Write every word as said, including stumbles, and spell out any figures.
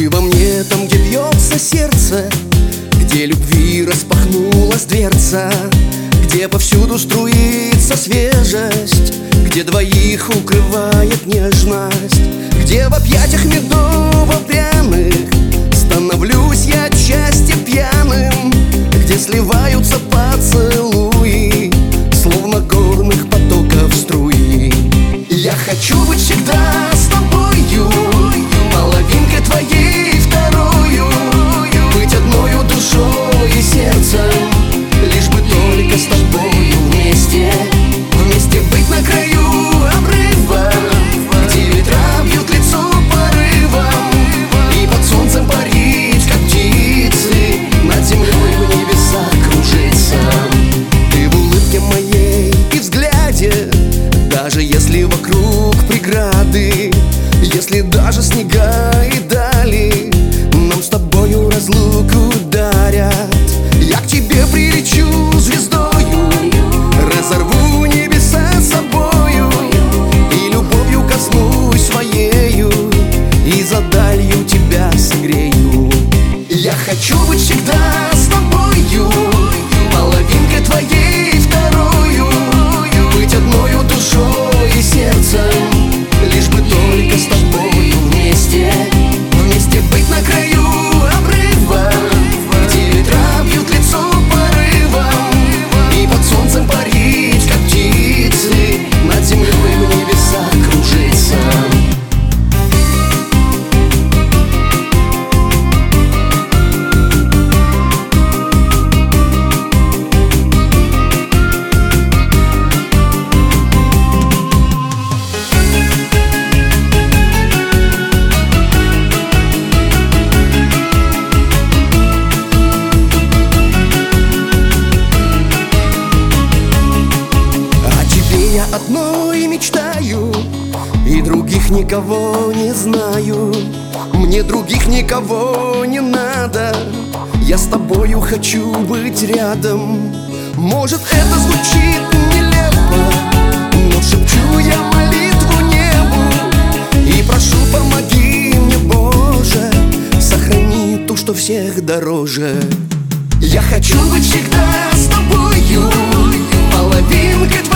Ты во мне там, где бьется сердце, где любви распахнулась дверца, где повсюду струится свежесть, где двоих укрывает нежность, где в объятиях медово-пряных становлюсь я от счастья пьяным, где сливаются поцелуи, словно горных потоков струи. Я хочу быть всегда с тобою, половинкой твоей второю, быть одною душой и сердцем, лишь бы только с тобою вместе, вместе быть на краю обрыва, где ветра бьют лицо порывом, и под солнцем парить, как птицы, над землей в небесах кружиться. Ты в улыбке моей и взгляде, даже если вокруг преграды, если даже снега и дали нам с тобою разлуку дарят, я к тебе прилечу звездою, разорву небеса собою, и любовью коснусь своею, и за далью тебя согрею. Я хочу быть всегда с тобою, половинкой твоей второю, быть одною душой и сердцем, лишь бы только с тобою вместе, вместе быть на краю обрыва, где ветра бьют лицо порывом, и под солнцем парить, как птицы, над землей в небесах кружиться. Я одной мечтаю, и других никого не знаю. Мне других никого не надо, я с тобою хочу быть рядом. Может, это звучит нелепо, но шепчу я молитву небу и прошу, помоги мне, Боже, сохрани ту, что всех дороже. Я хочу быть всегда с тобою, половинкой твоей